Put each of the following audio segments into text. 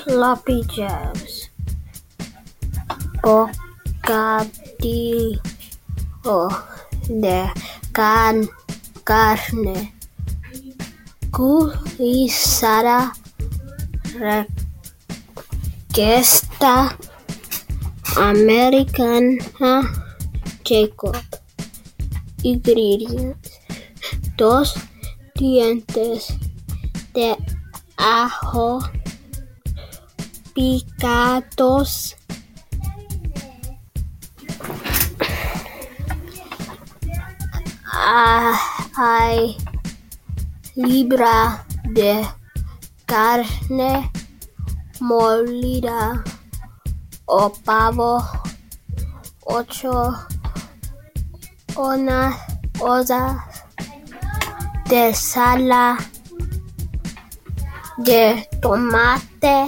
Sloppy Joes, bocadillo de carne guisada, requesta americana, Jacob. Ingredients: 2 dientes de ajo picados, libra de carne molida o pavo, 8 onzas de sal de tomate,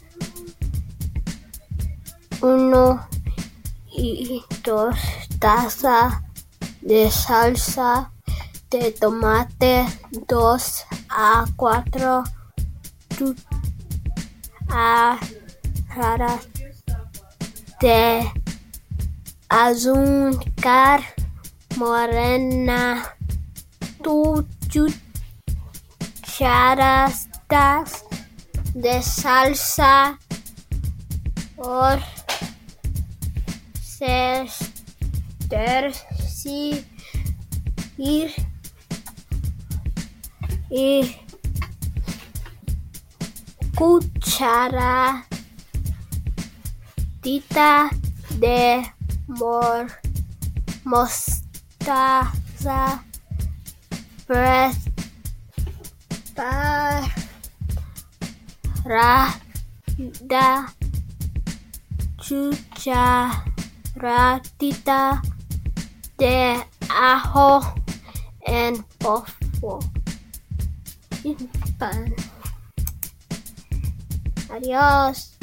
1 y 2 tazas de salsa de tomate, 2 a 4 cucharadas de azúcar morena, 2 cucharadas de salsa Worcestershire y cucharadita de mostaza, preparada, cucharadita de ajo en polvo. Adiós.